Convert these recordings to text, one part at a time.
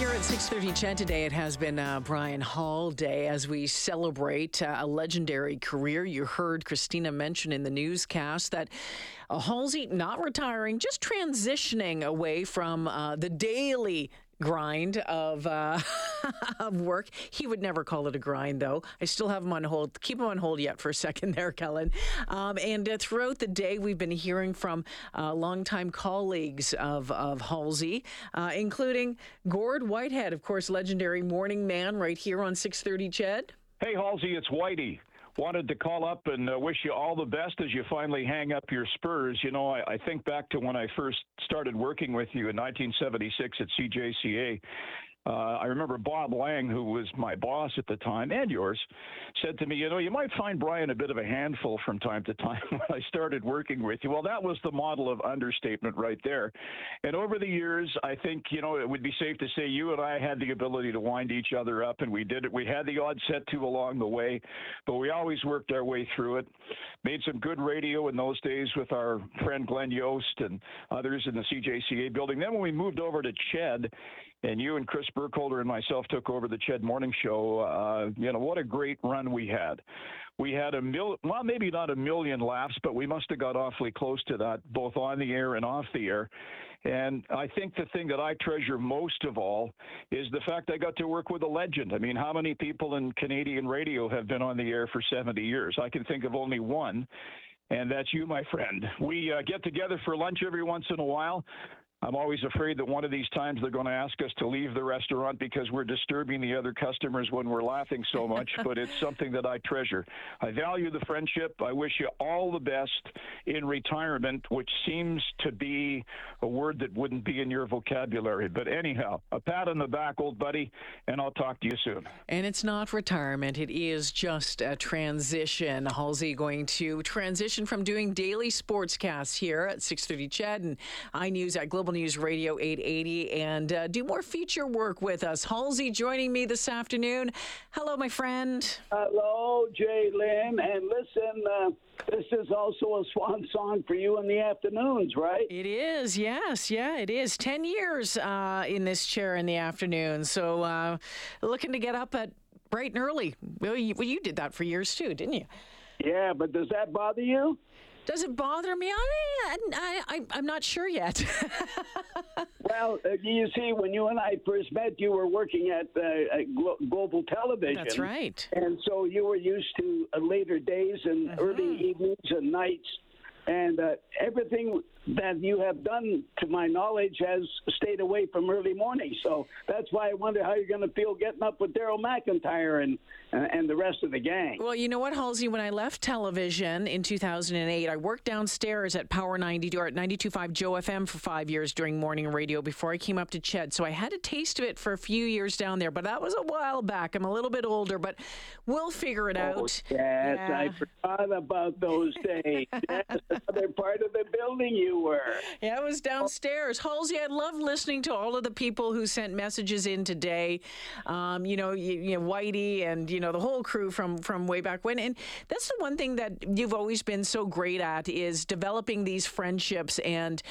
Here at 6:30 CHED today, it has been Brian Hall Day as we celebrate a legendary career. You heard Christina mention in the newscast that Halsey not retiring, just transitioning away from the daily grind of of work. He would never call it a grind, though. I still have him on hold. Keep him on hold yet for a second there, Kellen. And throughout the day, we've been hearing from longtime colleagues of Halsey, including Gord Whitehead, of course, legendary morning man right here on 6:30 CHED. Hey, Halsey, it's Whitey. Wanted to call up and wish you all the best as you finally hang up your spurs. You know, I think back to when I first started working with you in 1976 at CJCA. I remember Bob Lang, who was my boss at the time and yours, said to me, you know, you might find Brian a bit of a handful from time to time when I started working with you. Well, that was the model of understatement right there. And over the years, I think, you know, it would be safe to say you and I had the ability to wind each other up, and we did it. We had the odd set to along the way, but we always worked our way through it. Made some good radio in those days with our friend Glenn Yost and others in the CJCA building. Then when we moved over to CHED, and you and Chris Burkholder and myself took over the CHED Morning Show, you know, what a great run we had. We had well, maybe not a million laughs, but we must have got awfully close to that, both on the air and off the air. And I think the thing that I treasure most of all is the fact I got to work with a legend. I mean, how many people in Canadian radio have been on the air for 70 years? I can think of only one, and that's you, my friend. We get together for lunch every once in a while. I'm always afraid that one of these times they're going to ask us to leave the restaurant because we're disturbing the other customers when we're laughing so much, but it's something that I treasure. I value the friendship. I wish you all the best in retirement, which seems to be a word that wouldn't be in your vocabulary. But anyhow, a pat on the back, old buddy, and I'll talk to you soon. And it's not retirement. It is just a transition. Halsey going to transition from doing daily sportscasts here at 6:30 CHED and iNews at Global News Radio 880 and do more feature work with us. Halsey joining me this afternoon. Hello, my friend. Hello, Jay Lynn. And listen, this is also a swan song for you in the afternoons, right? It is, yes. Yeah, it is. 10 years in this chair in the afternoon. So looking to get up at bright and early. Well, you did that for years too, didn't you? Yeah, but does that bother you? Does it bother me? I'm not sure yet. Well, you see, when you and I first met, you were working at Global Television. That's right. And so you were used to later days and early evenings and nights. And everything that you have done, to my knowledge, has stayed away from early morning. So that's why I wonder how you're going to feel getting up with Daryl McIntyre and the rest of the gang. Well, you know what, Halsey? When I left television in 2008, I worked downstairs at Power 92 or at 92.5 Joe FM for 5 years doing morning radio before I came up to CHED. So I had a taste of it for a few years down there, but that was a while back. I'm a little bit older, but we'll figure it out. Yes, yeah. I forgot about those days. Yes, another part of the building you were. Yeah, it was downstairs. Halsey, I love listening to all of the people who sent messages in today. You know, Whitey and, you know, the whole crew from way back when. And that's the one thing that you've always been so great at is developing these friendships and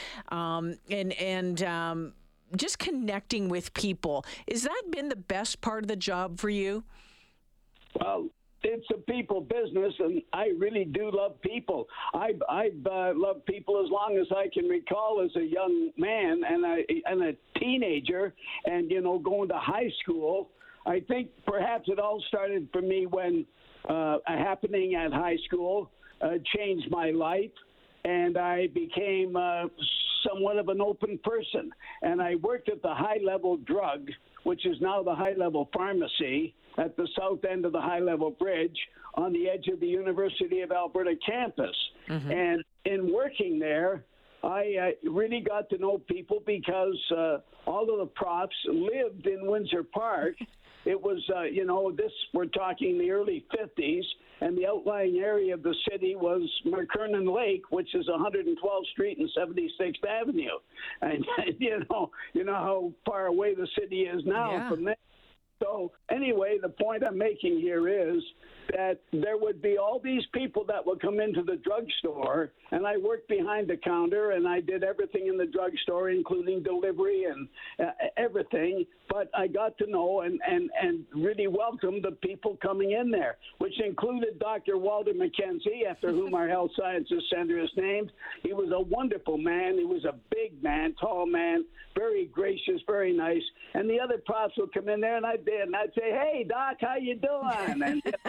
just connecting with people. Has that been the best part of the job for you? Well, it's a people business, and I really do love people. I've loved people as long as I can recall as a young man and a teenager, and, you know, going to high school. I think perhaps it all started for me when a happening at high school changed my life, and I became somewhat of an open person. And I worked at the High Level Drug, which is now the High Level Pharmacy, at the south end of the High Level Bridge on the edge of the University of Alberta campus. Mm-hmm. And in working there, I really got to know people because all of the profs lived in Windsor Park. It was, we're talking the early 50s, and the outlying area of the city was McKernan Lake, which is 112th Street and 76th Avenue. And, you know how far away the city is now from there. So anyway, the point I'm making here is that there would be all these people that would come into the drugstore, and I worked behind the counter, and I did everything in the drugstore, including delivery and everything. But I got to know and really welcome the people coming in there, which included Dr. Walter McKenzie, after whom our Health Sciences Center is named. He was a wonderful man. He was a big man, tall man, very gracious, very nice. And the other profs would come in there, and I'd say, "Hey, Doc, how you doing?"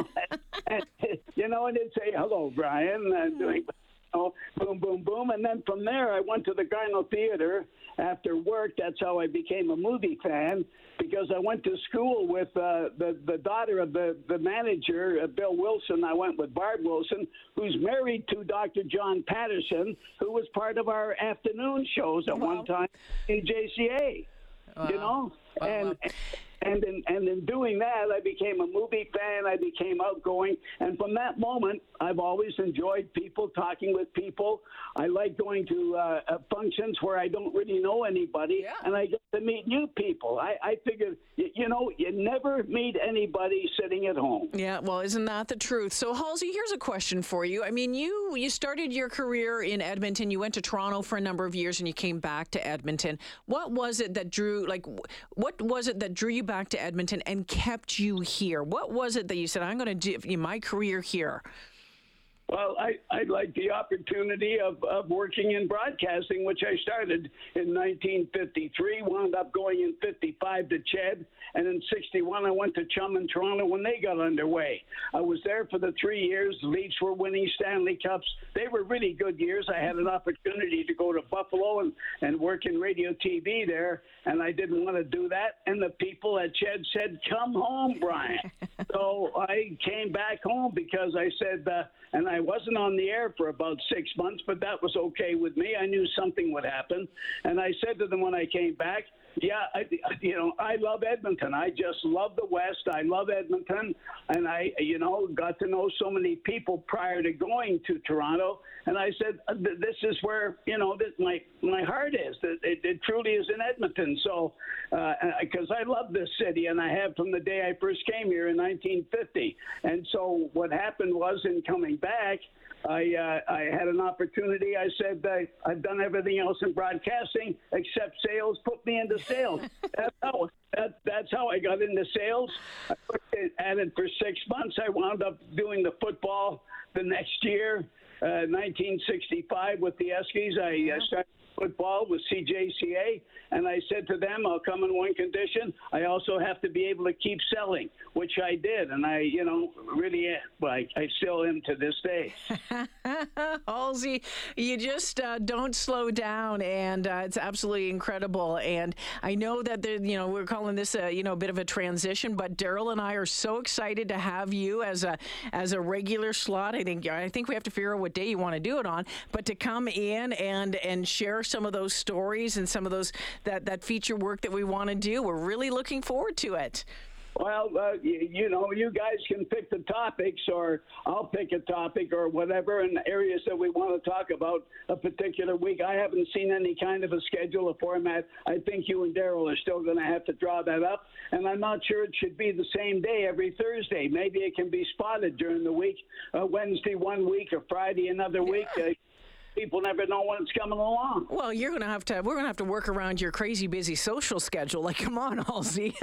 And they'd say, "Hello, Brian," doing, boom, boom, boom. And then from there, I went to the Garno Theater after work. That's how I became a movie fan, because I went to school with the daughter of the manager, Bill Wilson. I went with Barb Wilson, who's married to Dr. John Patterson, who was part of our afternoon shows at one time in JCA. Wow. And in doing that, I became a movie fan. I became outgoing. And from that moment, I've always enjoyed people, talking with people. I like going to functions where I don't really know anybody, and I get to meet new people. I figured, you never meet anybody sitting at home. Yeah, well, isn't that the truth? So, Halsey, here's a question for you. I mean, you started your career in Edmonton. You went to Toronto for a number of years, and you came back to Edmonton. What was it that drew you back to Edmonton and kept you here? What was it that you said, I'm going to do my career here? Well, I like the opportunity of working in broadcasting, which I started in 1953, wound up going in 55 to CHED, and in 61 I went to Chum in Toronto when they got underway. I was there for the 3 years. The Leafs were winning Stanley Cups. They were really good years. I had an opportunity to go to Buffalo and work in radio TV there, and I didn't want to do that. And the people at CHED said, "Come home, Brian." So I came back home because I said, and I wasn't on the air for about 6 months, but that was okay with me. I knew something would happen. And I said to them when I came back, I love Edmonton. I just love the West. I love Edmonton. And I, got to know so many people prior to going to Toronto. And I said, this is where, my heart is. It truly is in Edmonton. So, because I love this city, and I have from the day I first came here in 1950. And so what happened was, in coming back, I had an opportunity. I said, I've done everything else in broadcasting except sales. Put me into sales. That's how I got into sales. I worked at it for 6 months. I wound up doing the football the next year, 1965, with the Eskies. I started football with CJCA, and I said to them, I'll come in one condition. I also have to be able to keep selling, which I did. And I still am to this day. Halsey, you just don't slow down, and it's absolutely incredible. And I know that we're calling this a bit of a transition, but Daryl and I are so excited to have you as a regular slot. I think we have to figure out what day you want to do it on, but to come in and share some of those stories and some of those that feature work that we want to do. We're really looking forward to it. Well, you guys can pick the topics, or I'll pick a topic or whatever, in areas that we want to talk about a particular week. I haven't seen any kind of a schedule, a format. I think you and Daryl are still going to have to draw that up, and I'm not sure it should be the same day every Thursday. Maybe it can be spotted during the week, Wednesday one week or Friday another week. People never know when it's coming along. Well, we're going to have to work around your crazy busy social schedule. Like, come on, Halsey.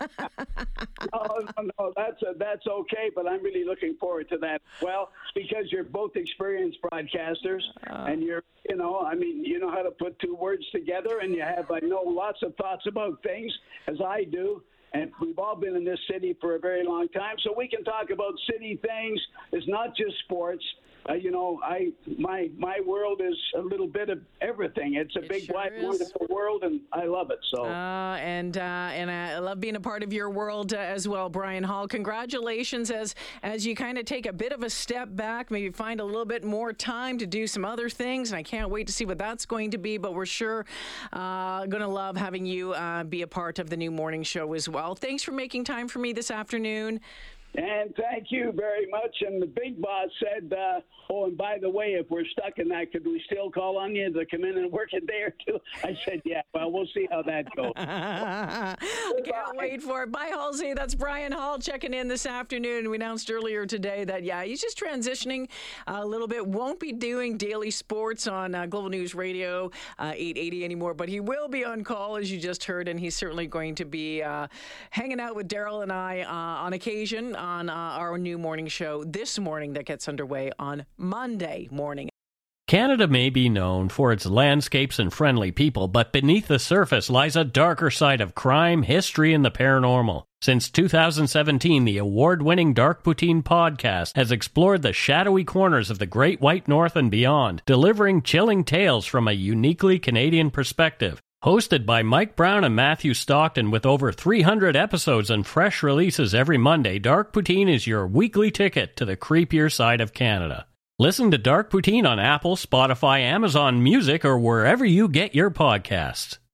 No, that's okay, but I'm really looking forward to that. Well, because you're both experienced broadcasters, and you know how to put two words together, and you have, I know, lots of thoughts about things, as I do. And we've all been in this city for a very long time, so we can talk about city things. It's not just sports. My world is a little bit of everything. It's a big, wide, wonderful world, and I love it. So, and I love being a part of your world as well, Brian Hall. Congratulations as you kind of take a bit of a step back, maybe find a little bit more time to do some other things. And I can't wait to see what that's going to be. But we're sure going to love having you be a part of the new morning show as well. Thanks for making time for me this afternoon. And thank you very much. And the big boss said, and by the way, if we're stuck in that, could we still call on you to come in and work a day or two? I said, yeah, well, we'll see how that goes. Can't wait for it. Bye, Halsey. That's Brian Hall checking in this afternoon. We announced earlier today that, he's just transitioning a little bit. Won't be doing daily sports on Global News Radio 880 anymore, but he will be on call, as you just heard, and he's certainly going to be hanging out with Daryl and I on occasion on our new morning show this morning that gets underway on Monday morning. Canada may be known for its landscapes and friendly people, but beneath the surface lies a darker side of crime, history, and the paranormal. Since 2017, the award-winning Dark Poutine podcast has explored the shadowy corners of the Great White North and beyond, delivering chilling tales from a uniquely Canadian perspective. Hosted by Mike Brown and Matthew Stockton with over 300 episodes and fresh releases every Monday, Dark Poutine is your weekly ticket to the creepier side of Canada. Listen to Dark Poutine on Apple, Spotify, Amazon Music, or wherever you get your podcasts.